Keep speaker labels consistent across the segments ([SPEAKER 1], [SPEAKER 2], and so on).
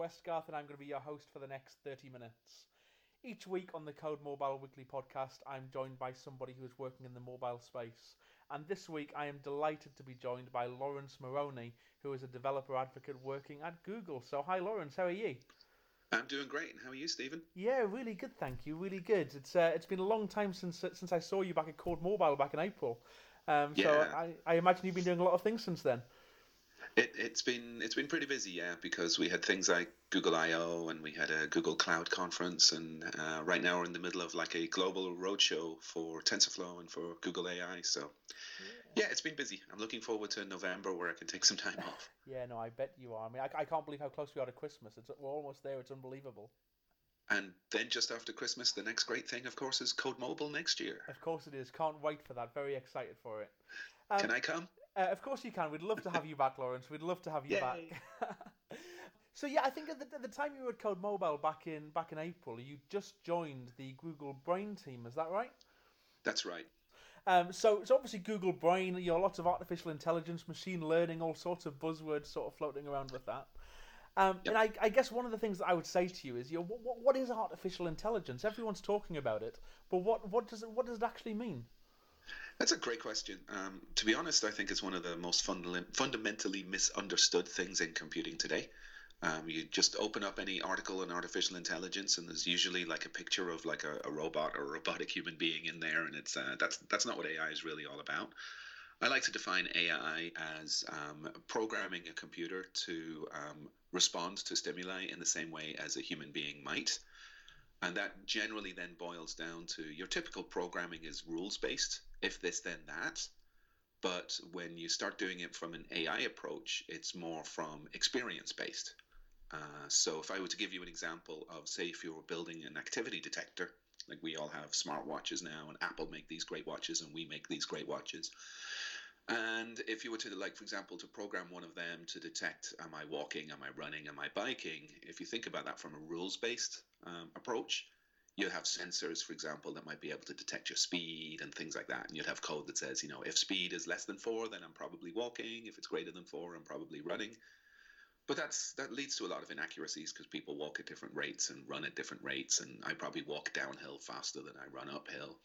[SPEAKER 1] Westgarth, and I'm going to be your host for the next 30 minutes. Each week on the Code Mobile Weekly podcast, I'm joined by somebody who is working in the mobile space. And this week, I am delighted to be joined by Lawrence Moroney, who is a developer advocate working at Google. So, hi, Lawrence, how are you?
[SPEAKER 2] I'm doing great, and how are you, Stephen?
[SPEAKER 1] Yeah, really good, thank you. Really good. It's been a long time since I saw you back at Code Mobile back in April. So
[SPEAKER 2] Yeah,
[SPEAKER 1] I imagine you've been doing a lot of things since then.
[SPEAKER 2] it's been pretty busy, yeah, because we had things like Google I/O and we had a Google Cloud conference, and right now we're in the middle of like a global roadshow for TensorFlow and for Google AI. So
[SPEAKER 1] Yeah.
[SPEAKER 2] yeah, it's been busy. I'm looking forward to November where I can take some time off.
[SPEAKER 1] Yeah, no, I bet you are. I mean, I can't believe how close we are to Christmas. We're almost there. It's unbelievable.
[SPEAKER 2] And then just after Christmas, the next great thing, of course, is Code Mobile next year.
[SPEAKER 1] Of course it is. Can't wait for that. Very excited for it.
[SPEAKER 2] Can
[SPEAKER 1] Um,
[SPEAKER 2] I come?
[SPEAKER 1] of course you can. We'd love to have you back, Lawrence. We'd love to have you back.
[SPEAKER 2] Yay!
[SPEAKER 1] So yeah, I think at the time you were at Code Mobile back in April, you just joined the Google Brain team. Is that right?
[SPEAKER 2] That's right.
[SPEAKER 1] So it's obviously Google Brain. Lots of artificial intelligence, machine learning, all sorts of buzzwords sort of floating around with that. And
[SPEAKER 2] Yep.
[SPEAKER 1] I guess one of the things that I would say to you is, what is artificial intelligence? Everyone's talking about it, but what does it actually mean?
[SPEAKER 2] That's a great question. To be honest, I think it's one of the most fundamentally misunderstood things in computing today. You just open up any article on artificial intelligence, and there's usually like a picture of like a robot or a robotic human being in there, and it's that's not what AI is really all about. I like to define AI as programming a computer to respond to stimuli in the same way as a human being might. And that generally then boils down to your typical programming is rules based, if this, then that. But when you start doing it from an AI approach, it's more from experience based. So if I were to give you an example of, say, if you were building an activity detector, like we all have smart watches now, and Apple make these great watches, and we make these great watches. And if you were to, like, for example, to program one of them to detect, am I walking, am I running, am I biking? If you think about that from a rules-based approach, you'd have sensors, for example, that might be able to detect your speed and things like that. And you'd have code that says, if speed is less than 4, then I'm probably walking. If it's greater than 4, I'm probably running. But that leads to a lot of inaccuracies because people walk at different rates and run at different rates. And I probably walk downhill faster than I run uphill.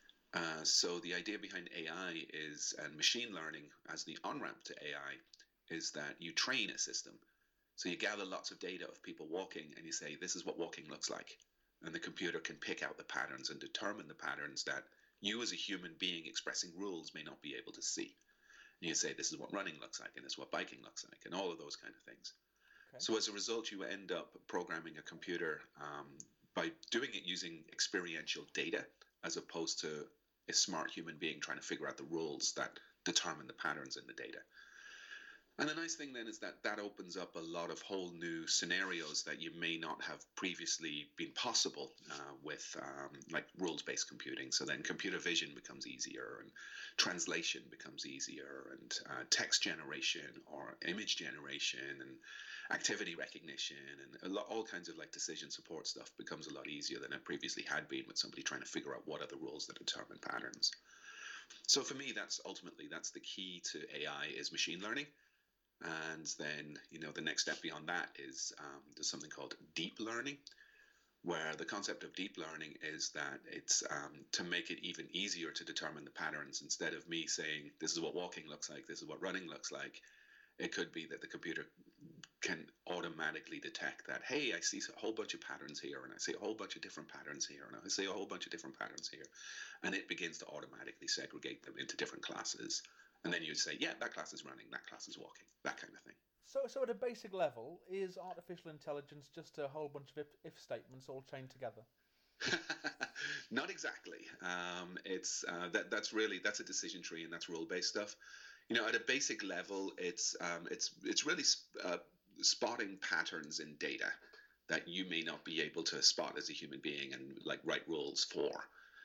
[SPEAKER 2] So the idea behind AI is, and machine learning as the on-ramp to AI, is that you train a system. So you gather lots of data of people walking and you say, this is what walking looks like. And the computer can pick out the patterns and determine the patterns that you as a human being expressing rules may not be able to see. And you say, this is what running looks like, and this is what biking looks like, and all of those kind of things.
[SPEAKER 1] Okay.
[SPEAKER 2] So as a result, you end up programming a computer by doing it using experiential data as opposed to a smart human being trying to figure out the rules that determine the patterns in the data. And the nice thing then is that that opens up a lot of whole new scenarios that you may not have previously been possible with like rules-based computing. So then computer vision becomes easier, and translation becomes easier, and text generation or image generation and activity recognition and all kinds of like decision support stuff becomes a lot easier than it previously had been with somebody trying to figure out what are the rules that determine patterns. So for me, that's the key to AI is machine learning. And then, the next step beyond that is there's something called deep learning, where the concept of deep learning is that it's to make it even easier to determine the patterns. Instead of me saying, this is what walking looks like, this is what running looks like, it could be that the computer can automatically detect that, hey, I see a whole bunch of patterns here, and I see a whole bunch of different patterns here, and I see a whole bunch of different patterns here. And it begins to automatically segregate them into different classes. And then you'd say, yeah, that class is running, that class is walking, that kind of thing.
[SPEAKER 1] So at a basic level, is artificial intelligence just a whole bunch of if statements all chained together?
[SPEAKER 2] Not exactly. That's a decision tree, and that's rule based stuff. At a basic level, it's really spotting patterns in data that you may not be able to spot as a human being and like write rules for.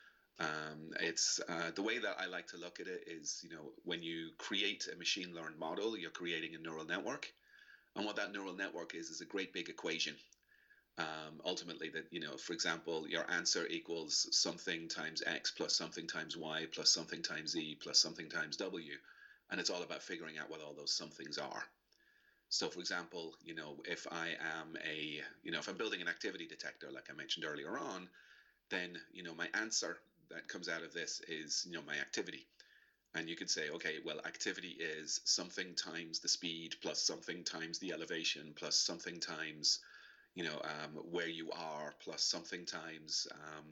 [SPEAKER 2] It's the way that I like to look at it is, when you create a machine learned model, you're creating a neural network. And what that neural network is a great big equation. Ultimately, that, for example, your answer equals something times X plus something times Y plus something times Z plus something times W. And it's all about figuring out what all those somethings are. So, for example, if I am if I'm building an activity detector, like I mentioned earlier on, then, my answer that comes out of this is, my activity. And you could say, okay, well, activity is something times the speed plus something times the elevation plus something times, where you are plus something times,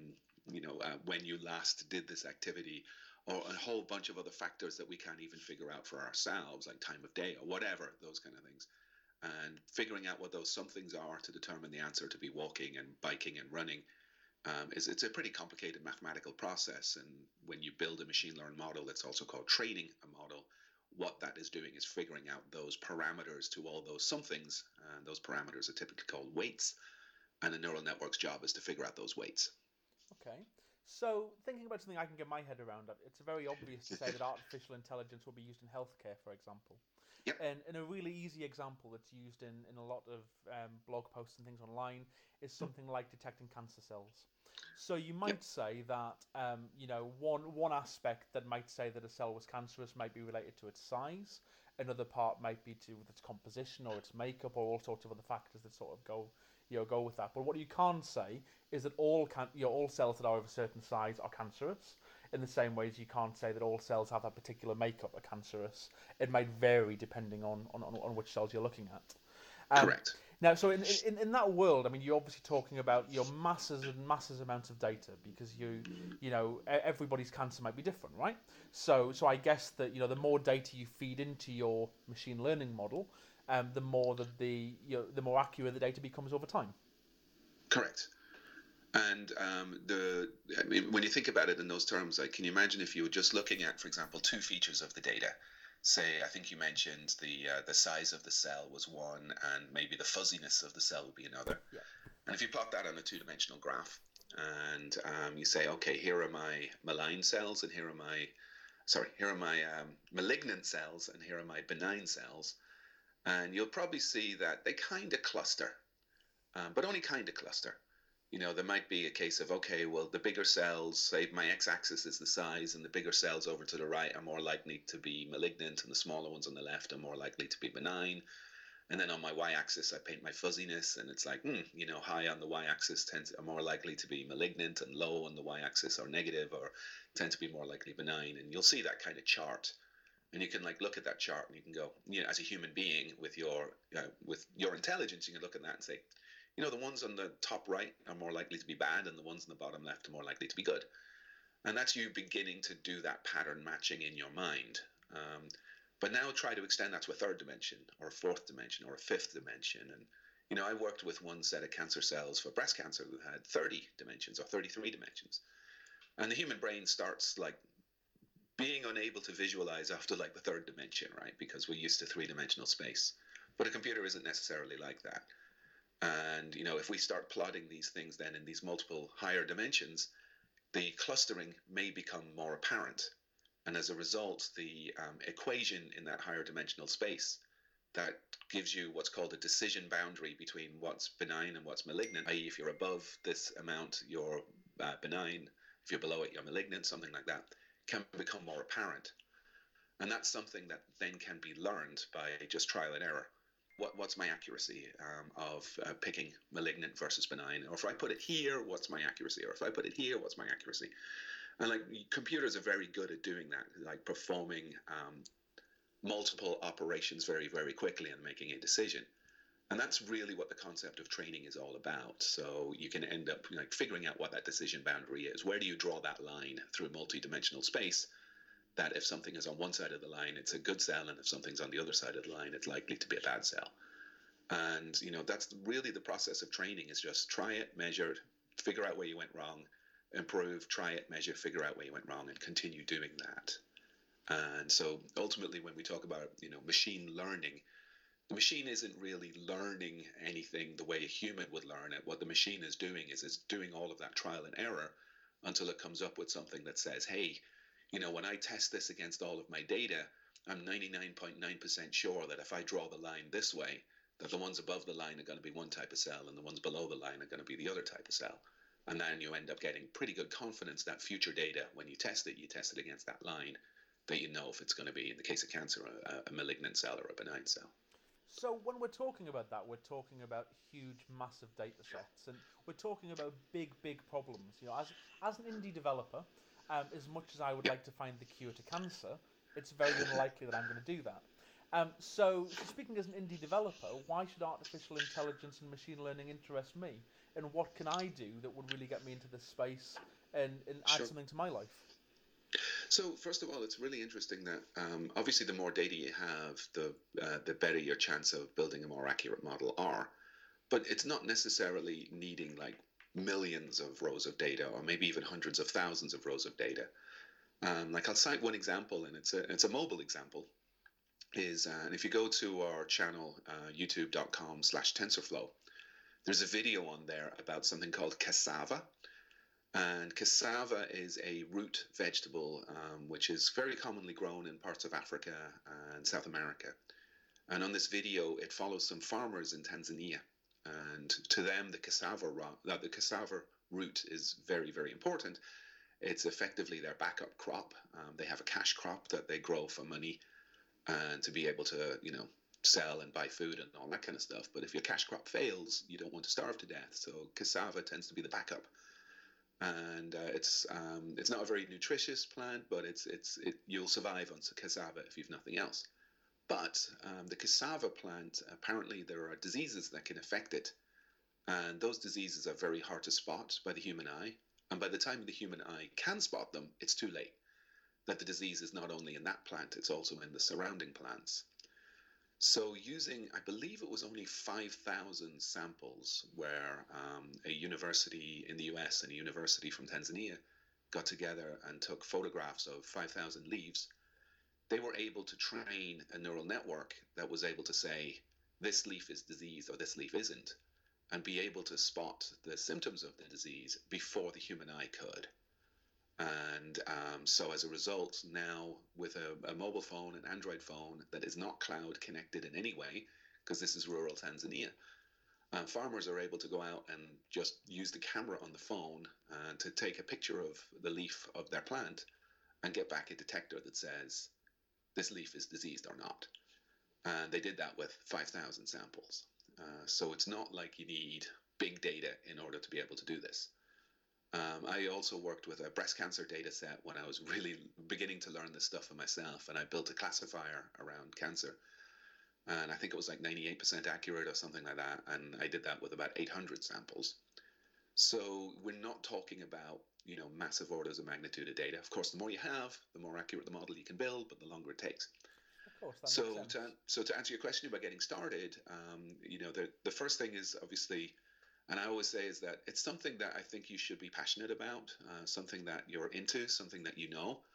[SPEAKER 2] when you last did this activity, or a whole bunch of other factors that we can't even figure out for ourselves, like time of day or whatever, those kind of things. And figuring out what those somethings are to determine the answer to be walking and biking and running it's a pretty complicated mathematical process. And when you build a machine learning model, it's also called training a model. What that is doing is figuring out those parameters to all those somethings. And those parameters are typically called weights. And a neural network's job is to figure out those weights.
[SPEAKER 1] Okay. So, thinking about something I can get my head around, it's very obvious to say that artificial intelligence will be used in healthcare, for example.
[SPEAKER 2] Yep.
[SPEAKER 1] And a really easy example that's used in a lot of blog posts and things online is something like detecting cancer cells. So you might say that one aspect that might say that a cell was cancerous might be related to its size. Another part might be to with its composition or its makeup or all sorts of other factors that sort of go with that. But what you can't say is that all cells that are of a certain size are cancerous. In the same way as you can't say that all cells have that particular makeup are cancerous. It might vary depending on which cells you're looking at.
[SPEAKER 2] Correct.
[SPEAKER 1] Now, so in that world, I mean, you're obviously talking about your masses and masses amounts of data because everybody's cancer might be different, right? So I guess that the more data you feed into your machine learning model, the more that the more accurate the data becomes over time.
[SPEAKER 2] Correct. And when you think about it in those terms, like, can you imagine if you were just looking at, for example, two features of the data? Say, I think you mentioned the size of the cell was one, and maybe the fuzziness of the cell would be another.
[SPEAKER 1] Yeah.
[SPEAKER 2] And if you plot that on a two-dimensional graph, and you say, okay, here are my malign cells, and here are my malignant cells, and here are my benign cells, and you'll probably see that they kind of cluster, but only kind of cluster. There might be a case of, okay, well, the bigger cells, say my x-axis is the size, and the bigger cells over to the right are more likely to be malignant, and the smaller ones on the left are more likely to be benign. And then on my y-axis, I paint my fuzziness, and it's like, high on the y-axis are more likely to be malignant, and low on the y-axis are negative or tend to be more likely benign. And you'll see that kind of chart. And you can look at that chart, and you can go, as a human being with your intelligence, you can look at that and say, the ones on the top right are more likely to be bad, and the ones on the bottom left are more likely to be good. And that's you beginning to do that pattern matching in your mind. But now try to extend that to a third dimension, or a fourth dimension, or a fifth dimension. And, I worked with one set of cancer cells for breast cancer who had 30 dimensions or 33 dimensions. And the human brain starts being unable to visualize after the third dimension, right? Because we're used to three-dimensional space. But a computer isn't necessarily like that. And, if we start plotting these things then in these multiple higher dimensions, the clustering may become more apparent. And as a result, the equation in that higher dimensional space that gives you what's called a decision boundary between what's benign and what's malignant, i.e. if you're above this amount, you're benign. If you're below it, you're malignant, something like that, can become more apparent. And that's something that then can be learned by just trial and error. What's my accuracy of picking malignant versus benign? Or if I put it here, what's my accuracy? Or if I put it here, what's my accuracy? And computers are very good at doing that, performing multiple operations very, very quickly and making a decision. And that's really what the concept of training is all about. So you can end up figuring out what that decision boundary is. Where do you draw that line through multi-dimensional space? That if something is on one side of the line, it's a good cell, and if something's on the other side of the line, it's likely to be a bad cell. And, that's really the process of training, is just try it, measure it, figure out where you went wrong, improve, try it, measure, figure out where you went wrong, and continue doing that. And so ultimately, when we talk about, machine learning, the machine isn't really learning anything the way a human would learn it. What the machine is doing is doing all of that trial and error until it comes up with something that says, hey, when I test this against all of my data, I'm 99.9% sure that if I draw the line this way, that the ones above the line are going to be one type of cell and the ones below the line are going to be the other type of cell. And then you end up getting pretty good confidence that future data, when you test it against that line, that if it's going to be, in the case of cancer, a malignant cell or a benign cell.
[SPEAKER 1] So when we're talking about that, we're talking about huge, massive data sets, and we're talking about big, big problems. As an indie developer, as much as I would like to find the cure to cancer, it's very unlikely that I'm going to do that. So speaking as an indie developer, why should artificial intelligence and machine learning interest me? And what can I do that would really get me into this space and add something to my life?
[SPEAKER 2] So first of all, it's really interesting that obviously the more data you have, the better your chance of building a more accurate model are. But it's not necessarily needing like millions of rows of data, or maybe even hundreds of thousands of rows of data. Like I'll cite one example, and it's a mobile example. And if you go to our channel, youtube.com/TensorFlow, there's a video on there about something called cassava. And cassava is a root vegetable, which is very commonly grown in parts of Africa and South America. And on this video, it follows some farmers in Tanzania. And to them, the cassava root is very, very important. It's effectively their backup crop. They have a cash crop that they grow for money and to be able to, sell and buy food and all that kind of stuff. But if your cash crop fails, you don't want to starve to death. So cassava tends to be the backup. And it's not a very nutritious plant, but you'll survive on cassava if you've nothing else. But the cassava plant, apparently there are diseases that can affect it, and those diseases are very hard to spot by the human eye. And by the time the human eye can spot them, it's too late. That the disease is not only in that plant, it's also in the surrounding plants. So using, I believe it was only 5,000 samples where a university in the US and a university from Tanzania got together and took photographs of 5,000 leaves, they were able to train a neural network that was able to say, this leaf is diseased or this leaf isn't, and be able to spot the symptoms of the disease before the human eye could. And so as a result, now with a mobile phone, an Android phone that is not cloud connected in any way, because this is rural Tanzania, farmers are able to go out and just use the camera on the phone to take a picture of the leaf of their plant and get back a detector that says this leaf is diseased or not. And they did that with 5,000 samples. So it's not like you need big data in order to be able to do this. I also worked with a breast cancer data set when I was really beginning to learn this stuff for myself, and I built a classifier around cancer. And I think it was like 98% accurate or something like that. And I did that with about 800 samples. So we're not talking about, massive orders of magnitude of data. Of course, the more you have, the more accurate the model you can build, but the longer it takes.
[SPEAKER 1] Of course, that makes sense.
[SPEAKER 2] So to answer your question about getting started, the first thing is obviously, and I always say is that it's something that I think you should be passionate about, something that you're into, something that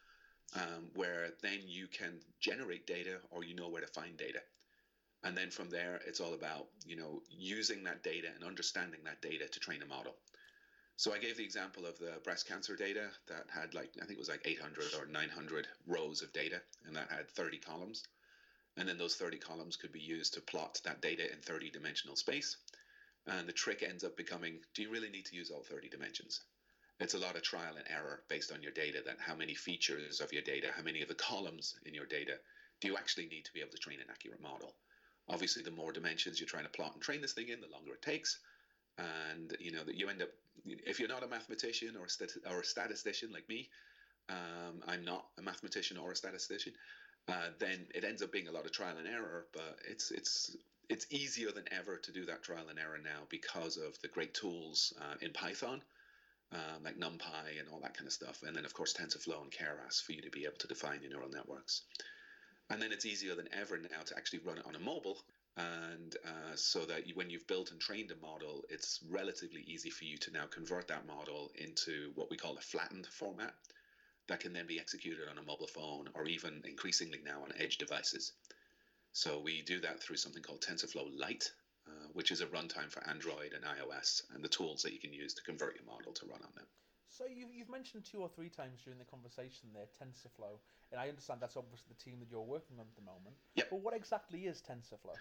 [SPEAKER 2] where then you can generate data or where to find data. And then from there, it's all about, using that data and understanding that data to train a model. So I gave the example of the breast cancer data that had I think it was like 800 or 900 rows of data, and that had 30 columns. And then those 30 columns could be used to plot that data in 30-dimensional space. And the trick ends up becoming, do you really need to use all 30 dimensions? It's a lot of trial and error based on your data, that how many features of your data, how many of the columns in your data do you actually need to be able to train an accurate model? Obviously, the more dimensions you're trying to plot and train this thing in, the longer it takes. And, that you end up, if you're not a mathematician or a statistician like me, I'm not a mathematician or a statistician, then it ends up being a lot of trial and error, but it's easier than ever to do that trial and error now because of the great tools in Python, like NumPy and all that kind of stuff. And then, of course, TensorFlow and Keras for you to be able to define your neural networks. And then it's easier than ever now to actually run it on a mobile. And so that when you've built and trained a model, it's relatively easy for you to now convert that model into what we call a flattened format that can then be executed on a mobile phone or even increasingly now on edge devices. So we do that through something called TensorFlow Lite, which is a runtime for Android and iOS, and the tools that you can use to convert your model to run on them.
[SPEAKER 1] So you've mentioned 2 or 3 times during the conversation there, TensorFlow, and I understand that's obviously the team that you're working on at the moment.
[SPEAKER 2] Yep.
[SPEAKER 1] But what exactly is TensorFlow?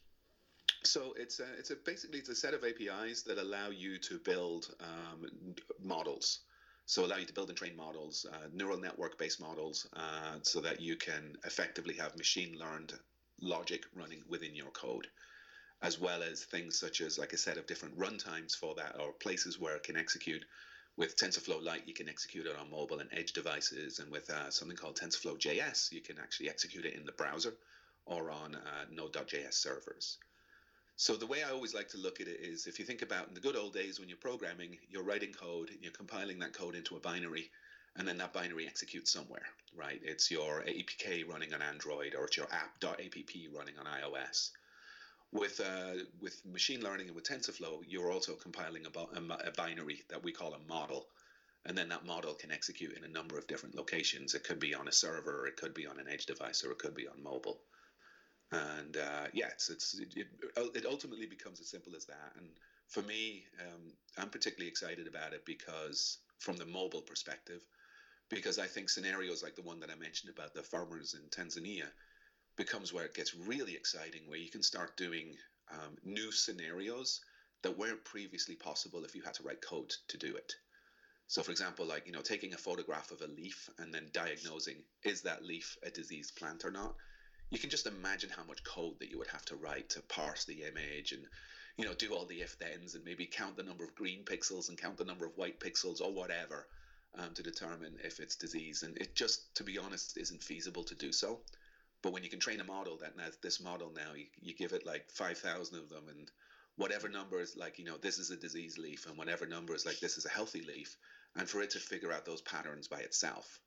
[SPEAKER 2] So it's basically a set of APIs that allow you to build models. So allow you to build and train models, neural network based models, so that you can effectively have machine learned logic running within your code, as well as things such as like a set of different runtimes for that, or places where it can execute. With TensorFlow Lite, you can execute it on mobile and edge devices, and with something called TensorFlow JS, you can actually execute it in the browser or on Node.js servers. So the way I always like to look at it is, if you think about in the good old days when you're programming, you're writing code, you're compiling that code into a binary, and then that binary executes somewhere, right? It's your APK running on Android, or it's your app.app running on iOS. With machine learning and with TensorFlow, you're also compiling a binary that we call a model, and then that model can execute in a number of different locations. It could be on a server, it could be on an edge device, or it could be on mobile. And it ultimately becomes as simple as that. And for me, I'm particularly excited about it because from the mobile perspective, because I think scenarios like the one that I mentioned about the farmers in Tanzania becomes where it gets really exciting, where you can start doing new scenarios that weren't previously possible if you had to write code to do it. So, for example, like, taking a photograph of a leaf and then diagnosing, is that leaf a diseased plant or not? You can just imagine how much code that you would have to write to parse the image and, do all the if-thens and maybe count the number of green pixels and count the number of white pixels or whatever to determine if it's disease. And it just, to be honest, isn't feasible to do so. But when you can train a model that now, this model now, you give it like 5,000 of them, and whatever number is like, this is a disease leaf, and whatever number is like, this is a healthy leaf, and for it to figure out those patterns by itself.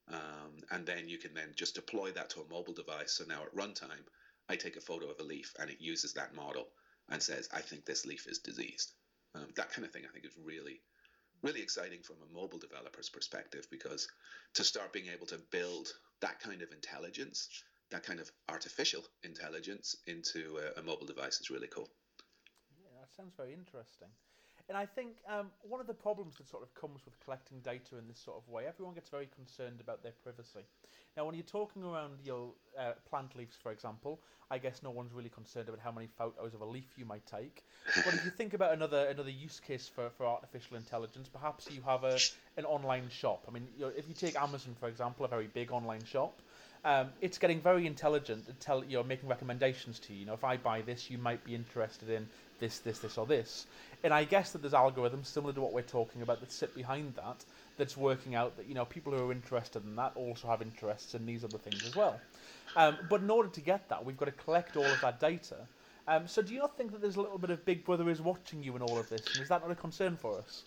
[SPEAKER 2] And then you can then just deploy that to a mobile device. So now at runtime, I take a photo of a leaf and it uses that model and says, I think this leaf is diseased. That kind of thing I think is really, really exciting from a mobile developer's perspective, because to start being able to build that kind of intelligence, that kind of artificial intelligence into a mobile device is really cool.
[SPEAKER 1] Yeah, that sounds very interesting. And I think one of the problems that sort of comes with collecting data in this sort of way, everyone gets very concerned about their privacy. Now, when you're talking around your plant leaves, for example, I guess no one's really concerned about how many photos of a leaf you might take. But if you think about another use case for artificial intelligence, perhaps you have an online shop. I mean, if you take Amazon, for example, a very big online shop, it's getting very intelligent and making recommendations to you. If I buy this, you might be interested in this, or this. And I guess that there's algorithms similar to what we're talking about that sit behind that, that's working out that people who are interested in that also have interests in these other things as well. But in order to get that, we've got to collect all of that data. So do you not think that there's a little bit of Big Brother is watching you in all of this? And is that not a concern for us?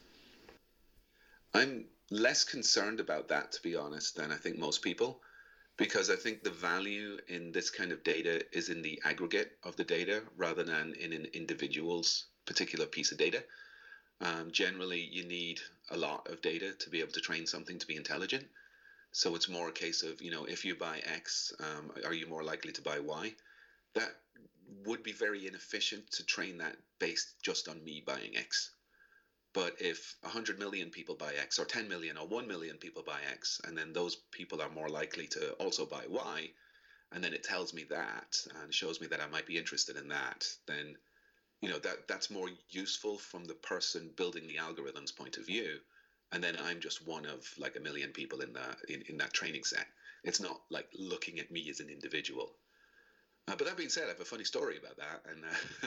[SPEAKER 2] I'm less concerned about that, to be honest, than I think most people. Because I think the value in this kind of data is in the aggregate of the data rather than in an individual's particular piece of data. Generally, you need a lot of data to be able to train something to be intelligent. So it's more a case of, if you buy X, are you more likely to buy Y? That would be very inefficient to train that based just on me buying X. But if 100 million people buy X, or 10 million, or 1 million people buy X, and then those people are more likely to also buy Y, and then it tells me that and shows me that I might be interested in that, then that's more useful from the person building the algorithm's point of view. And then I'm just one of like a million people in that training set. It's not like looking at me as an individual. But that being said, I have a funny story about that, and.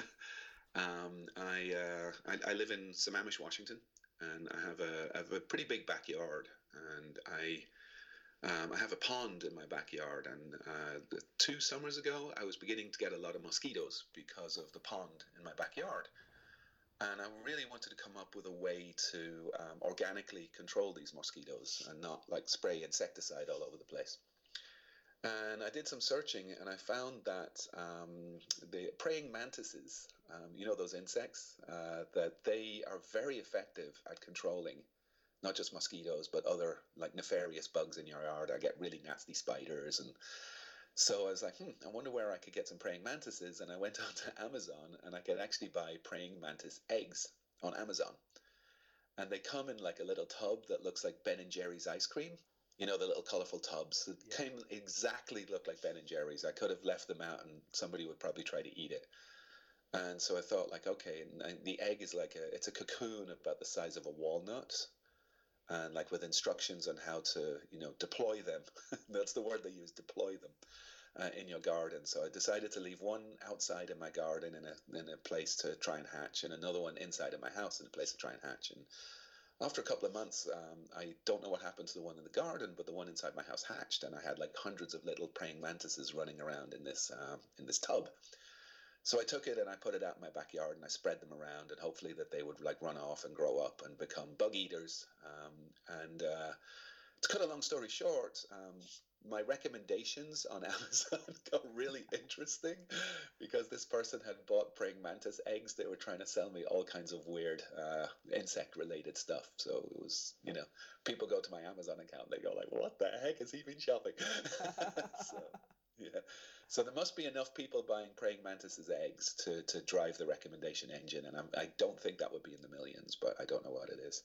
[SPEAKER 2] I live in Sammamish, Washington, and I have a pretty big backyard, and I have a pond in my backyard. And 2 summers ago, I was beginning to get a lot of mosquitoes because of the pond in my backyard, and I really wanted to come up with a way to organically control these mosquitoes and not like spray insecticide all over the place. And I did some searching, and I found that the praying mantises, those insects, that they are very effective at controlling not just mosquitoes, but other like nefarious bugs in your yard. I get really nasty spiders. And so I was like, I wonder where I could get some praying mantises. And I went on to Amazon, and I could actually buy praying mantis eggs on Amazon. And they come in like a little tub that looks like Ben and Jerry's ice cream. The little colorful tubs that exactly look like Ben and Jerry's. I could have left them out and somebody would probably try to eat it. And so I thought, like, okay, and the egg is it's a cocoon about the size of a walnut, and like with instructions on how to, deploy them. That's the word they use, deploy them. in your garden. So I decided to leave one outside in my garden in a place to try and hatch, and another one inside of my house in a place to try and hatch. And after a couple of months, I don't know what happened to the one in the garden, but the one inside my house hatched, and I had like hundreds of little praying mantises running around in this tub. So I took it and I put it out in my backyard and I spread them around, and hopefully that they would like run off and grow up and become bug eaters. To cut a long story short, my recommendations on Amazon got really interesting because this person had bought praying mantis eggs. They were trying to sell me all kinds of weird insect-related stuff. So it was, people go to my Amazon account, they go like, "What the heck has he been shopping?" So, yeah. So there must be enough people buying praying mantis's eggs to drive the recommendation engine, and I don't think that would be in the millions, but I don't know what it is.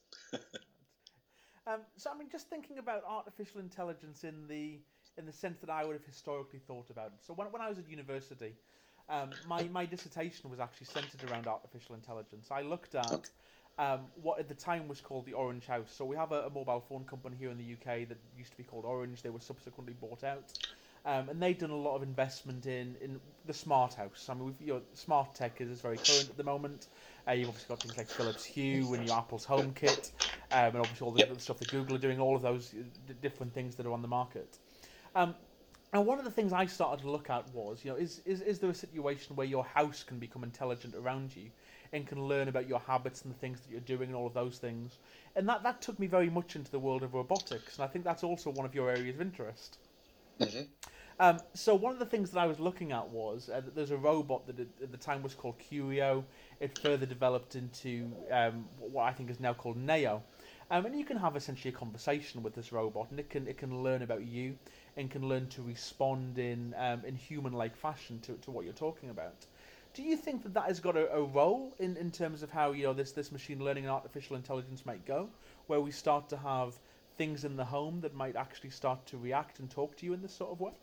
[SPEAKER 1] So I mean, just thinking about artificial intelligence in the sense that I would have historically thought about it. So when I was at university, my dissertation was actually centered around artificial intelligence. I looked at what at the time was called the Orange House. So we have a mobile phone company here in the UK that used to be called Orange. They were subsequently bought out. And they've done a lot of investment in the smart house. I mean, smart tech is very current at the moment. You've obviously got things like Philips Hue and your Apple's HomeKit, and obviously all the stuff that Google are doing, all of those different things that are on the market. And one of the things I started to look at was, is there a situation where your house can become intelligent around you and can learn about your habits and the things that you're doing and all of those things? And that took me very much into the world of robotics, and I think that's also one of your areas of interest.
[SPEAKER 2] Mm-hmm.
[SPEAKER 1] So one of the things that I was looking at was that there's a robot that at the time was called Curio. It further developed into what I think is now called Neo. And you can have essentially a conversation with this robot, and it can learn about you and can learn to respond in human-like fashion to what you're talking about. Do you think that has got a role in terms of how this machine learning and artificial intelligence might go, where we start to have things in the home that might actually start to react and talk to you in this sort of way?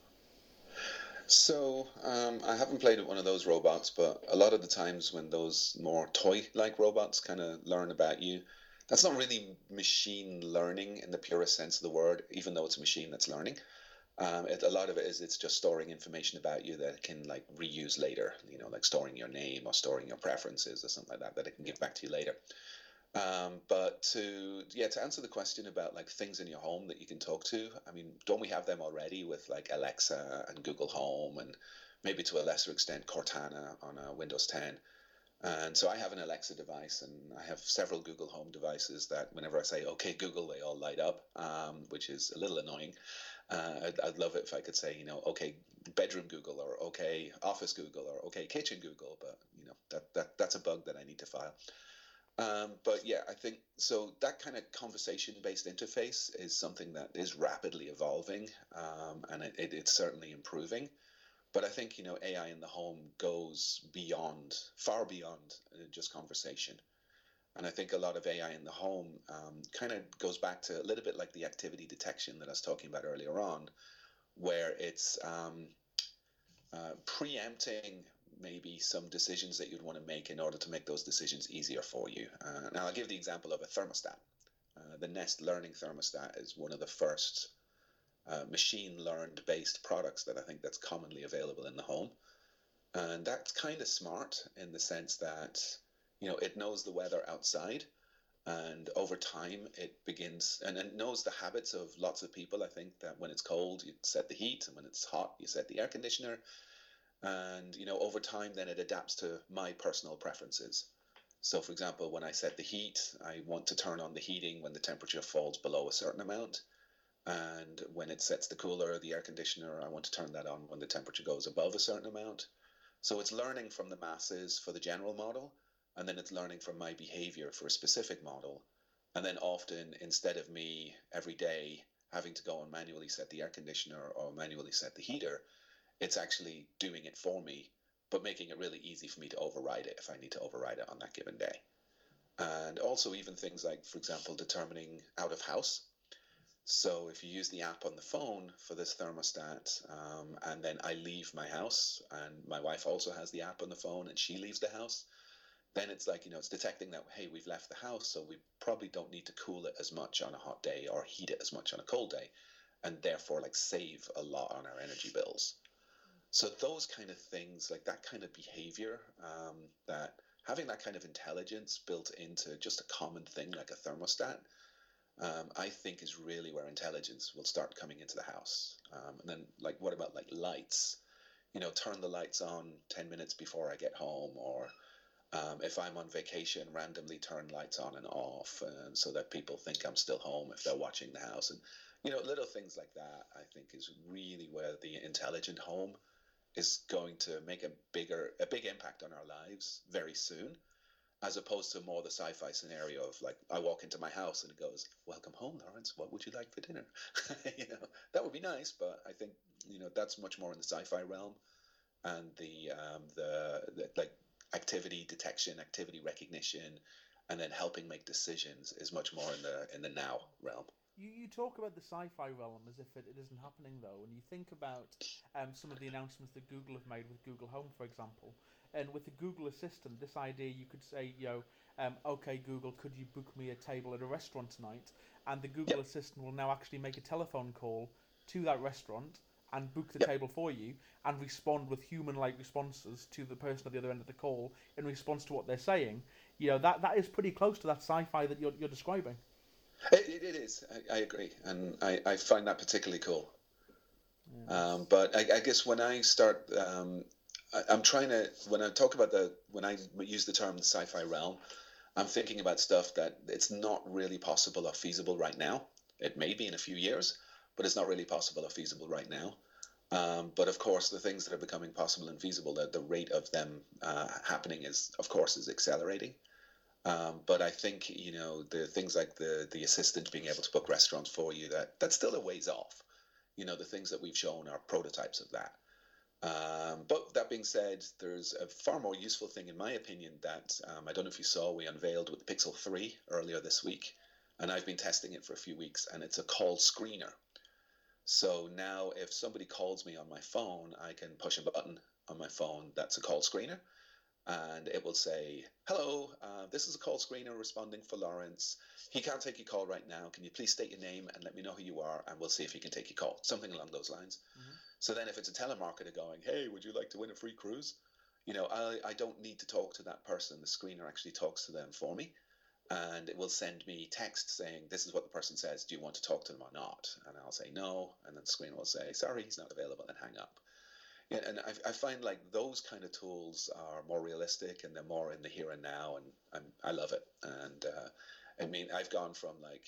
[SPEAKER 2] So I haven't played with one of those robots, but a lot of the times when those more toy-like robots kind of learn about you, that's not really machine learning in the purest sense of the word, even though it's a machine that's learning. A lot of it is it's just storing information about you that it can like reuse later, like storing your name or storing your preferences or something like that it can give back to you later. But to answer the question about like things in your home that you can talk to, I mean, don't we have them already with like Alexa and Google Home and maybe to a lesser extent Cortana on Windows 10? And so I have an Alexa device and I have several Google Home devices that whenever I say, "Okay, Google," they all light up, which is a little annoying. I'd love it if I could say, "Okay, bedroom Google," or "Okay, office Google," or "Okay, kitchen Google," but that's a bug that I need to file. But yeah, I think so. That kind of conversation-based interface is something that is rapidly evolving, and it's certainly improving. But I think AI in the home goes far beyond just conversation. And I think a lot of AI in the home kind of goes back to a little bit like the activity detection that I was talking about earlier on, where it's preempting maybe some decisions that you'd want to make in order to make those decisions easier for you. Now, I'll give the example of a thermostat. The Nest Learning Thermostat is one of the first machine-learned based products that I think that's commonly available in the home. And that's kind of smart in the sense that, it knows the weather outside, and over time it begins, and it knows the habits of lots of people. I think that when it's cold, you set the heat, and when it's hot, you set the air conditioner. And, over time, then it adapts to my personal preferences. So, for example, when I set the heat, I want to turn on the heating when the temperature falls below a certain amount. And when it sets the cooler, the air conditioner, I want to turn that on when the temperature goes above a certain amount. So it's learning from the masses for the general model, and then it's learning from my behavior for a specific model. And then often, instead of me every day having to go and manually set the air conditioner or manually set the heater, it's actually doing it for me, but making it really easy for me to override it if I need to override it on that given day. And also even things like, for example, determining out of house. So if you use the app on the phone for this thermostat, and then I leave my house, and my wife also has the app on the phone and she leaves the house, then it's like, it's detecting that, hey, we've left the house, so we probably don't need to cool it as much on a hot day or heat it as much on a cold day, and therefore like save a lot on our energy bills. So those kind of things, like that kind of behavior, that having that kind of intelligence built into just a common thing like a thermostat, I think is really where intelligence will start coming into the house. And then, like, what about like lights? Turn the lights on 10 minutes before I get home, or if I'm on vacation, randomly turn lights on and off, and so that people think I'm still home if they're watching the house. And little things like that, I think, is really where the intelligent home is going to make a big impact on our lives very soon, as opposed to more the sci-fi scenario of like I walk into my house and it goes, "Welcome home, Lawrence. What would you like for dinner?" That would be nice, but I think that's much more in the sci-fi realm, and the like activity detection, activity recognition, and then helping make decisions is much more in the now realm.
[SPEAKER 1] You talk about the sci-fi realm as if it isn't happening, though, and you think about some of the announcements that Google have made with Google Home, for example. And with the Google Assistant, this idea, you could say, okay, Google, could you book me a table at a restaurant tonight? And the Google
[SPEAKER 2] Yep.
[SPEAKER 1] Assistant will now actually make a telephone call to that restaurant and book the
[SPEAKER 2] Yep.
[SPEAKER 1] table for you and respond with human-like responses to the person at the other end of the call in response to what they're saying. That is pretty close to that sci-fi that you're describing.
[SPEAKER 2] It is. I agree, and I find that particularly cool. But I guess when I start, I'm trying to, when I talk about when I use the term sci-fi realm, I'm thinking about stuff that it's not really possible or feasible right now. It may be in a few years, but it's not really possible or feasible right now. But of course, the things that are becoming possible and feasible, the rate of them happening is accelerating. But I think the things like the assistant being able to book restaurants for you, that's still a ways off. The things that we've shown are prototypes of that. But that being said, there's a far more useful thing, in my opinion, that I don't know if you saw, we unveiled with the Pixel 3 earlier this week, and I've been testing it for a few weeks, and it's a call screener. So now if somebody calls me on my phone, I can push a button on my phone that's a call screener, and it will say, "Hello, this is a call screener responding for Lawrence. He can't take your call right now. Can you please state your name and let me know who you are, and we'll see if he can take your call." Something along those lines.
[SPEAKER 1] Mm-hmm.
[SPEAKER 2] So then if it's a telemarketer going, "Hey, would you like to win a free cruise?" I don't need to talk to that person. The screener actually talks to them for me, and it will send me text saying, "This is what the person says. Do you want to talk to them or not?" And I'll say no, and then the screener will say, "Sorry, he's not available," and hang up. Yeah, and I find like those kind of tools are more realistic and they're more in the here and now, and I love it. And I mean, I've gone from like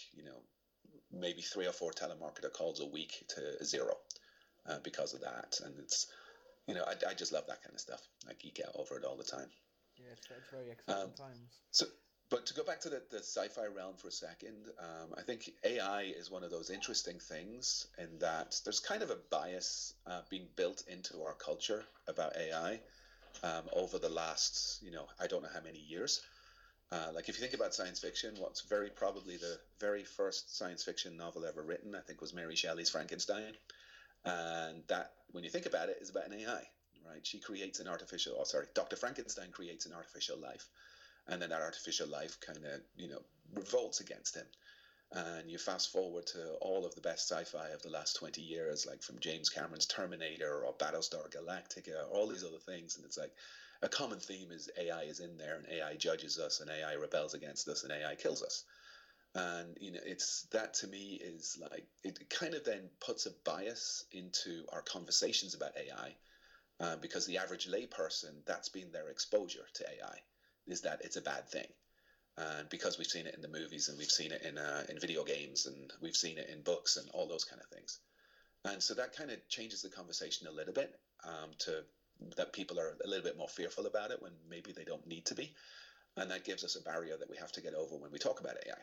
[SPEAKER 2] maybe 3 or 4 telemarketer calls a week to 0 because of that, and it's I just love that kind of stuff. I geek out over it all the time.
[SPEAKER 1] Yeah, it's very exciting times.
[SPEAKER 2] So, but to go back to the sci-fi realm for a second, I think AI is one of those interesting things in that there's kind of a bias being built into our culture about AI over the last, I don't know how many years. Like if you think about science fiction, what's very probably the very first science fiction novel ever written, I think, was Mary Shelley's Frankenstein. And that, when you think about it, is about an AI, right? She creates an Dr. Frankenstein creates an artificial life. And then that artificial life kind of, revolts against him. And you fast forward to all of the best sci-fi of the last 20 years, like from James Cameron's Terminator or Battlestar Galactica, or all these other things. And it's like a common theme is AI is in there, and AI judges us, and AI rebels against us, and AI kills us. And it's that, to me, is like it kind of then puts a bias into our conversations about AI, because the average layperson, that's been their exposure to AI, is that it's a bad thing. And because we've seen it in the movies, and we've seen it in video games, and we've seen it in books and all those kind of things. And so that kind of changes the conversation a little bit, to that people are a little bit more fearful about it when maybe they don't need to be. And that gives us a barrier that we have to get over when we talk about AI.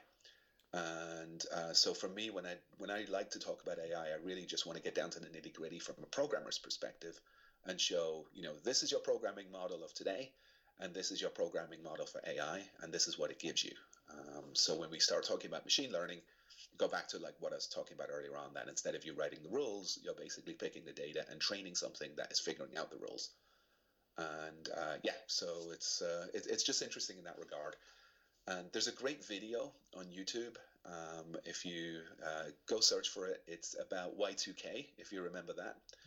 [SPEAKER 2] And so for me, when I like to talk about AI, I really just want to get down to the nitty gritty from a programmer's perspective and show, this is your programming model of today, and this is your programming model for AI, and this is what it gives you. So when we start talking about machine learning, go back to like what I was talking about earlier on, that instead of you writing the rules, you're basically picking the data and training something that is figuring out the rules. And so it's just interesting in that regard. And there's a great video on YouTube. If you go search for it, it's about Y2K, if you remember that.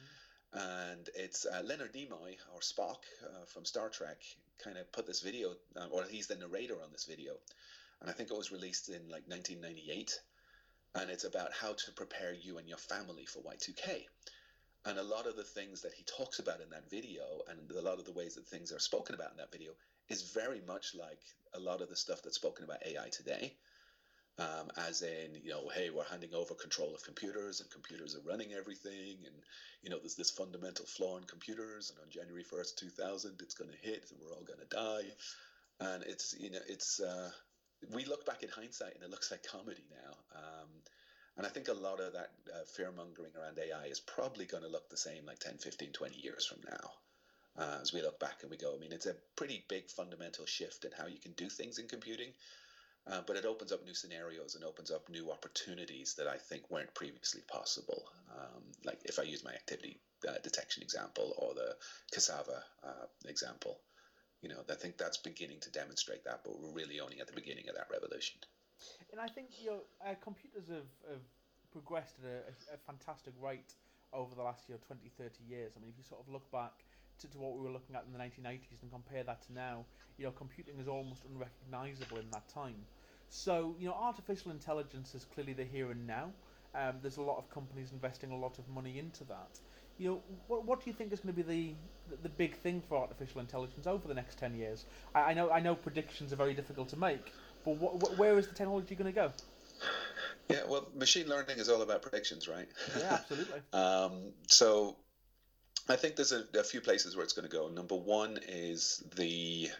[SPEAKER 2] And it's Leonard Nimoy, or Spock from Star Trek, kind of put this video, or he's the narrator on this video. And I think it was released in like 1998. And it's about how to prepare you and your family for Y2K. And a lot of the things that he talks about in that video, and a lot of the ways that things are spoken about in that video, is very much like a lot of the stuff that's spoken about AI today. As in, hey, we're handing over control of computers, and computers are running everything, and there's this fundamental flaw in computers, and on January 1st, 2000, it's going to hit, and we're all going to die. And it's we look back in hindsight, and it looks like comedy now. And I think a lot of that fear mongering around AI is probably going to look the same like 10, 15, 20 years from now. As we look back and we go, I mean, it's a pretty big fundamental shift in how you can do things in computing. But it opens up new scenarios and opens up new opportunities that I think weren't previously possible. Like if I use my activity detection example, or the Cassava example, I think that's beginning to demonstrate that, but we're really only at the beginning of that revolution.
[SPEAKER 1] And I think computers have progressed at a fantastic rate over the last 20, 30 years. I mean, if you sort of look back to what we were looking at in the 1980s and compare that to now, computing is almost unrecognizable in that time. So, artificial intelligence is clearly the here and now. There's a lot of companies investing a lot of money into that. What do you think is going to be the big thing for artificial intelligence over the next 10 years? I know predictions are very difficult to make, but where is the technology going to go?
[SPEAKER 2] Yeah, well, machine learning is all about predictions, right?
[SPEAKER 1] Yeah, absolutely.
[SPEAKER 2] So I think there's a few places where it's going to go. Number one is the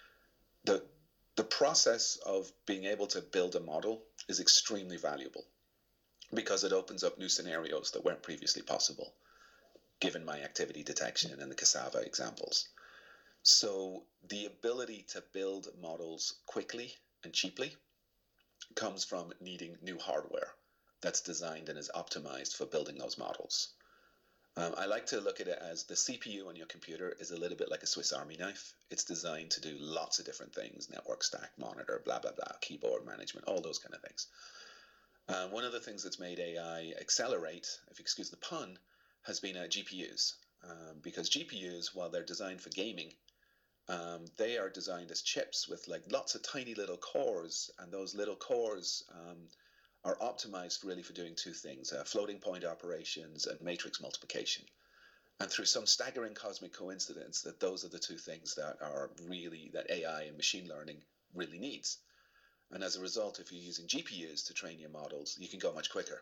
[SPEAKER 2] process of being able to build a model is extremely valuable, because it opens up new scenarios that weren't previously possible, given my activity detection and the Cassava examples. So the ability to build models quickly and cheaply comes from needing new hardware that's designed and is optimized for building those models. I like to look at it as the CPU on your computer is a little bit like a Swiss Army knife. It's designed to do lots of different things: network stack, monitor, blah, blah, blah, keyboard management, all those kind of things. One of the things that's made AI accelerate, if you excuse the pun, has been GPUs. Because GPUs, while they're designed for gaming, they are designed as chips with like lots of tiny little cores, and those little cores are optimized really for doing two things: floating point operations and matrix multiplication. And through some staggering cosmic coincidence, that those are the two things that AI and machine learning really needs. And as a result, if you're using GPUs to train your models, you can go much quicker.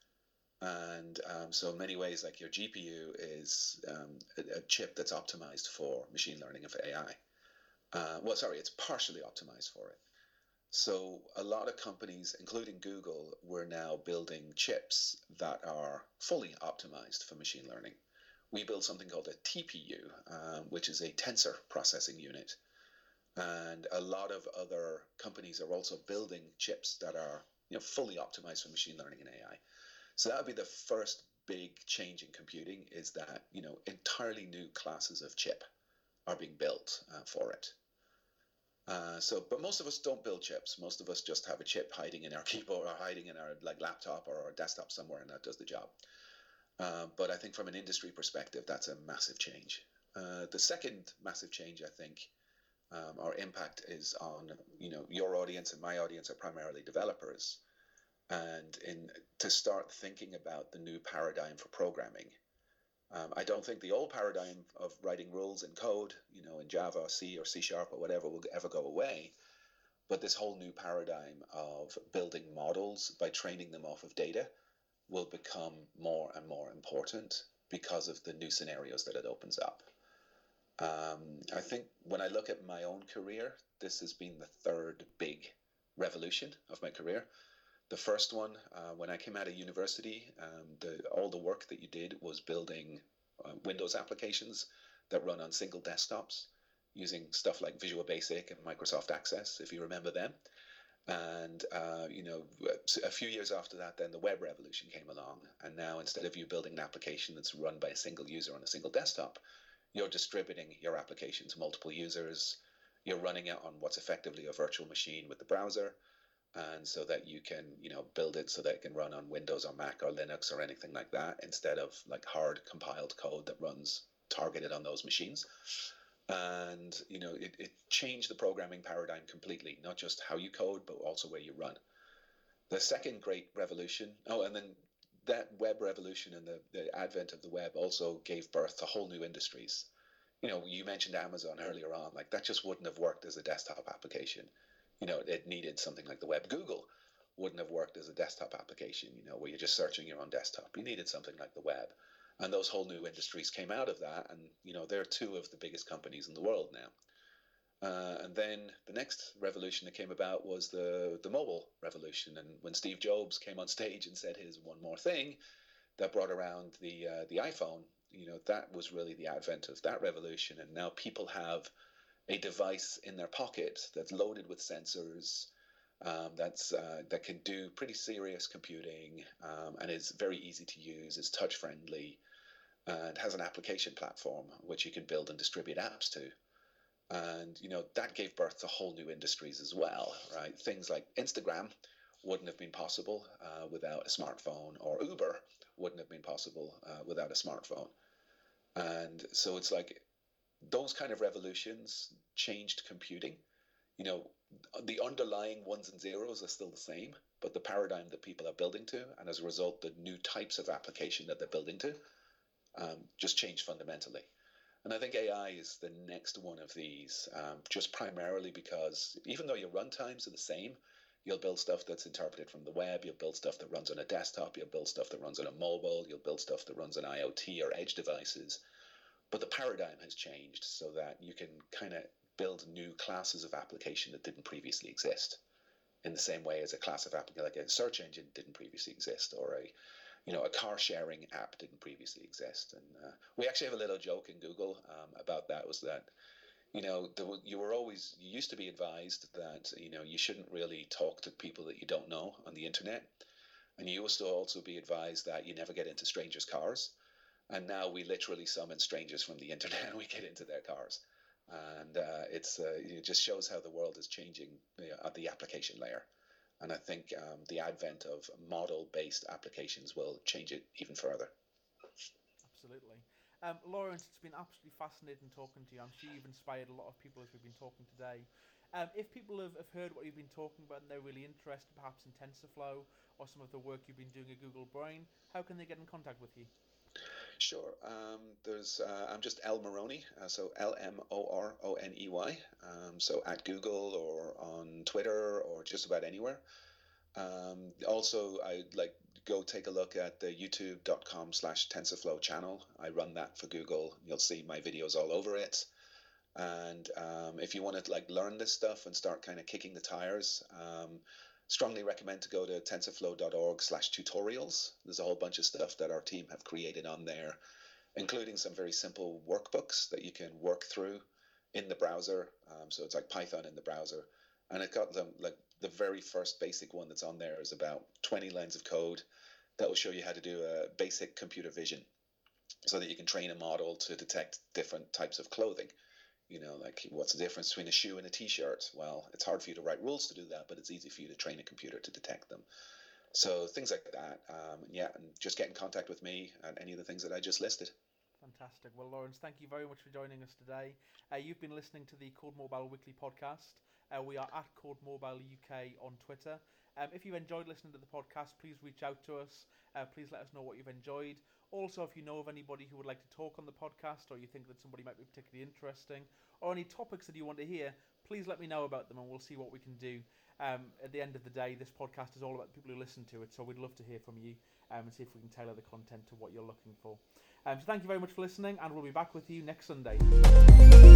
[SPEAKER 2] And so in many ways, like, your GPU is a chip that's optimized for machine learning and for AI. It's partially optimized for it. So a lot of companies, including Google, were now building chips that are fully optimized for machine learning. We build something called a TPU, which is a tensor processing unit. And a lot of other companies are also building chips that are fully optimized for machine learning and AI. So that would be the first big change in computing, is that entirely new classes of chip are being built for it. But most of us don't build chips. Most of us just have a chip hiding in our keyboard, or hiding in our laptop or our desktop somewhere, and that does the job. But I think from an industry perspective, that's a massive change. The second massive change, I think, our impact is on your audience and my audience are primarily developers, and to start thinking about the new paradigm for programming. I don't think the old paradigm of writing rules in code, in Java or C or C# or whatever, will ever go away. But this whole new paradigm of building models by training them off of data will become more and more important because of the new scenarios that it opens up. I think when I look at my own career, this has been the third big revolution of my career. The first one, when I came out of university, all the work that you did was building Windows applications that run on single desktops using stuff like Visual Basic and Microsoft Access, if you remember them. And, a few years after that, then the web revolution came along. And now, instead of you building an application that's run by a single user on a single desktop, you're distributing your application to multiple users. You're running it on what's effectively a virtual machine with the browser. and so that you can, build it so that it can run on Windows or Mac or Linux or anything like that, instead of like hard compiled code that runs targeted on those machines. And it changed the programming paradigm completely, not just how you code, but also where you run. The second great revolution, and then that web revolution and the advent of the web also gave birth to whole new industries. You mentioned Amazon earlier on, like that just wouldn't have worked as a desktop application. It needed something like the web. Google wouldn't have worked as a desktop application, where you're just searching your own desktop. You needed something like the web. And those whole new industries came out of that. And, they're two of the biggest companies in the world now. And then the next revolution that came about was the mobile revolution. And when Steve Jobs came on stage and said his one more thing, that brought around the iPhone, that was really the advent of that revolution. And now people have a device in their pocket that's loaded with sensors, that can do pretty serious computing, and is very easy to use, is touch friendly, and has an application platform which you can build and distribute apps to. And that gave birth to whole new industries as well, right? Things like Instagram wouldn't have been possible without a smartphone, or Uber wouldn't have been possible without a smartphone. And so it's like those kind of revolutions changed computing. The underlying ones and zeros are still the same, but the paradigm that people are building to, and as a result, the new types of application that they're building to, just changed fundamentally. And I think AI is the next one of these, just primarily because even though your runtimes are the same, you'll build stuff that's interpreted from the web, you'll build stuff that runs on a desktop, you'll build stuff that runs on a mobile, you'll build stuff that runs on IoT or edge devices. But the paradigm has changed so that you can kind of build new classes of application that didn't previously exist, in the same way as a class of application, like a search engine didn't previously exist, or a car sharing app didn't previously exist. And we actually have a little joke in Google about that, was that you used to be advised that you shouldn't really talk to people that you don't know on the internet, and you used to also be advised that you never get into strangers' cars. And now we literally summon strangers from the internet and we get into their cars. And it just shows how the world is changing at the application layer. And I think the advent of model-based applications will change it even further.
[SPEAKER 1] Absolutely. Lawrence, it's been absolutely fascinating talking to you. I'm sure you've inspired a lot of people as we've been talking today. If people have heard what you've been talking about and they're really interested perhaps in TensorFlow or some of the work you've been doing at Google Brain, how can they get in contact with you?
[SPEAKER 2] Sure. I'm just L Moroney, so LMORONEY. So at Google or on Twitter or just about anywhere. Also, I'd like go take a look at the youtube.com/TensorFlow channel. I run that for Google. You'll see my videos all over it. And if you want to learn this stuff and start kind of kicking the tires, strongly recommend to go to tensorflow.org/tutorials. There's a whole bunch of stuff that our team have created on there, including some very simple workbooks that you can work through in the browser. So it's like Python in the browser. And it got them the very first basic one that's on there is about 20 lines of code that will show you how to do a basic computer vision so that you can train a model to detect different types of clothing. What's the difference between a shoe and a t-shirt? Well, it's hard for you to write rules to do that, but it's easy for you to train a computer to detect them. So things like that. And just get in contact with me and any of the things that I just listed.
[SPEAKER 1] Fantastic. Well, Lawrence, thank you very much for joining us today. You've been listening to the Code Mobile Weekly podcast. We are at Code Mobile UK on Twitter. If you've enjoyed listening to the podcast, please reach out to us. Please let us know what you've enjoyed. Also, if you know of anybody who would like to talk on the podcast, or you think that somebody might be particularly interesting, or any topics that you want to hear, please let me know about them and we'll see what we can do. At the end of the day, this podcast is all about the people who listen to it, so we'd love to hear from you and see if we can tailor the content to what you're looking for. So thank you very much for listening, and we'll be back with you next Sunday.